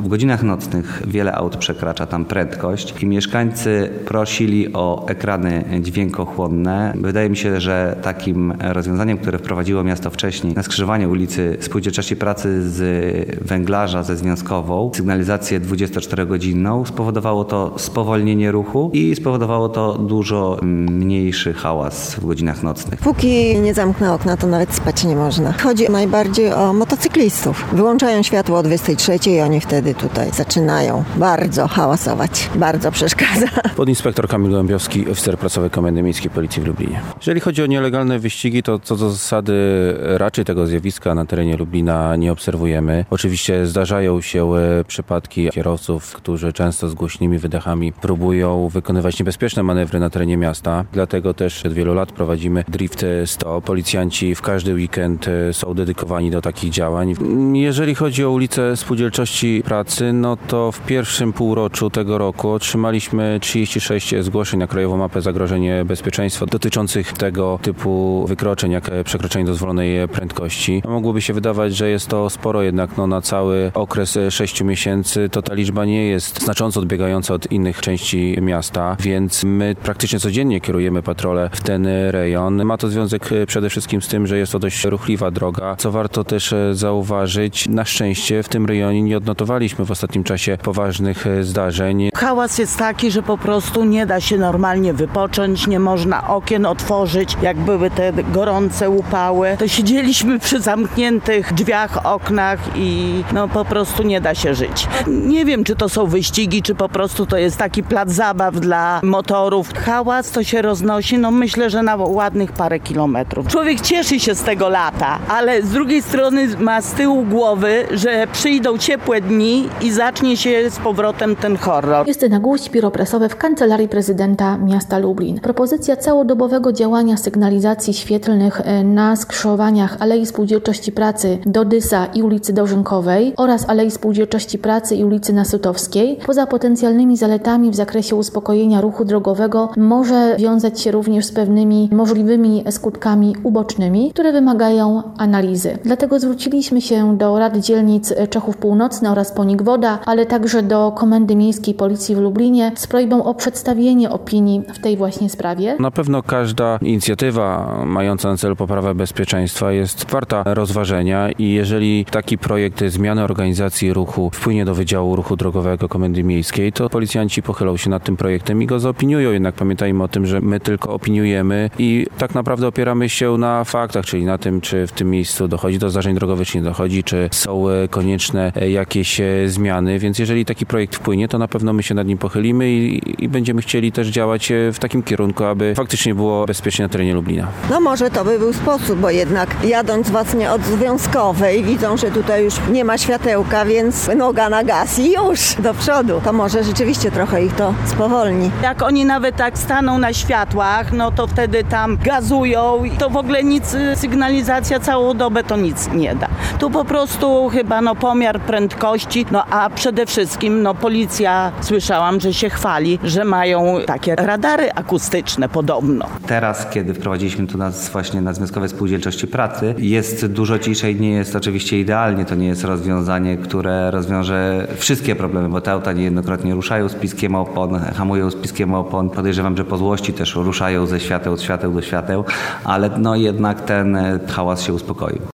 W godzinach nocnych wiele aut przekracza tam prędkość i mieszkańcy prosili o ekrany dźwiękochłonne. Wydaje mi się, że takim rozwiązaniem, które wprowadziło miasto wcześniej na skrzyżowanie ulicy Spółdzielczości Pracy z Węglarza ze Związkową, sygnalizację 24-godzinną, spowodowało to spowolnienie ruchu i spowodowało to dużo mniejszy hałas w godzinach nocnych. Póki nie zamknę okna, to nawet spać nie można. Chodzi najbardziej o motocyklistów. Wyłączają światło o 23 i oni wtedy tutaj zaczynają bardzo hałasować. Bardzo przeszkadza. Podinspektor Kamil Gołębiowski, oficer prasowy Komendy Miejskiej Policji w Lublinie. Jeżeli chodzi o nielegalne wyścigi, to co do zasady raczej tego zjawiska na terenie Lublina nie obserwujemy. Oczywiście zdarzają się przypadki kierowców, którzy często z głośnymi wydechami próbują wykonywać niebezpieczne manewry na terenie miasta. Dlatego też od wielu lat prowadzimy Drift 100. Policjanci w każdy weekend są dedykowani do takich działań. Jeżeli chodzi o ulicę Spółdzielczości Pracy, no to w pierwszym półroczu tego roku otrzymaliśmy 36 zgłoszeń na Krajową Mapę Zagrożeń Bezpieczeństwa dotyczących tego typu wykroczeń, jak przekroczenie dozwolonej prędkości. Mogłoby się wydawać, że jest to sporo, jednak na cały okres 6 miesięcy to ta liczba nie jest znacząco odbiegająca od innych części miasta, więc my praktycznie codziennie kierujemy patrole w ten rejon. Ma to związek przede wszystkim z tym, że jest to dość ruchliwa droga. Co warto też zauważyć, na szczęście w tym rejonie nie odnotowaliśmy w ostatnim czasie poważnych zdarzeń. Hałas jest taki, że po prostu nie da się normalnie wypocząć, nie można okien otworzyć. Jak były te gorące upały, to siedzieliśmy przy zamkniętych drzwiach, oknach i po prostu nie da się żyć. Nie wiem, czy to są wyścigi, czy po prostu to jest taki plac zabaw dla motorów. Hałas to się roznosi, myślę, że na ładnych parę kilometrów. Człowiek cieszy się z tego lata, ale z drugiej strony ma z tyłu głowy, że przyjdą ciepłe dni i zacznie się z powrotem ten horror. Justyna Guść, biuro prasowe w Kancelarii Prezydenta Miasta Lublin. Propozycja całodobowego działania sygnalizacji świetlnych na skrzyżowaniach Alei Spółdzielczości Pracy Dodysa i ulicy Dożynkowej oraz Alei Spółdzielczości Pracy i ulicy Nasutowskiej, poza potencjalnymi zaletami w zakresie uspokojenia ruchu drogowego, może wiązać się również z pewnymi możliwymi skutkami ubocznymi, które wymagają analizy. Dlatego zwróciliśmy się do Rady Dzielnic Czechów Północny oraz Ponikwoda, ale także do Komendy Miejskiej Policji w Lublinie z prośbą o przedstawienie opinii w tej właśnie sprawie. Na pewno każda inicjatywa mająca na celu poprawę bezpieczeństwa jest warta rozważenia i jeżeli taki projekt zmiany organizacji ruchu wpłynie do Wydziału Ruchu Drogowego Komendy Miejskiej, to policjanci pochylą się nad tym projektem i go zaopiniują. Jednak pamiętajmy o tym, że my tylko opiniujemy i tak naprawdę opieramy się na faktach, czyli na tym, czy w tym miejscu dochodzi do zdarzeń drogowych, czy nie dochodzi, czy są konieczne jakieś zmiany, więc jeżeli taki projekt wpłynie, to na pewno my się nad nim pochylimy i będziemy chcieli też działać w takim kierunku, aby faktycznie było bezpiecznie na terenie Lublina. Może to by był sposób, bo jednak jadąc właśnie od Związkowej widzą, że tutaj już nie ma światełka, więc noga na gaz i już do przodu. To może rzeczywiście trochę ich to spowolni. Jak oni nawet tak staną na światłach, to wtedy tam gazują i to w ogóle nic, sygnalizacja całą dobę to nic nie da. Tu po prostu chyba pomiar prędkości, a przede wszystkim policja, słyszałam, że się chwali, że mają takie radary akustyczne podobno. Teraz, kiedy wprowadziliśmy tu nas właśnie na Związkowej Spółdzielczości Pracy, jest dużo ciszej, nie jest oczywiście idealnie, to nie jest rozwiązanie, które rozwiąże wszystkie problemy, bo te auta niejednokrotnie ruszają z piskiem opon, hamują z piskiem opon, podejrzewam, że po złości też ruszają ze świateł, od świateł do świateł, ale jednak ten hałas się uspokoił.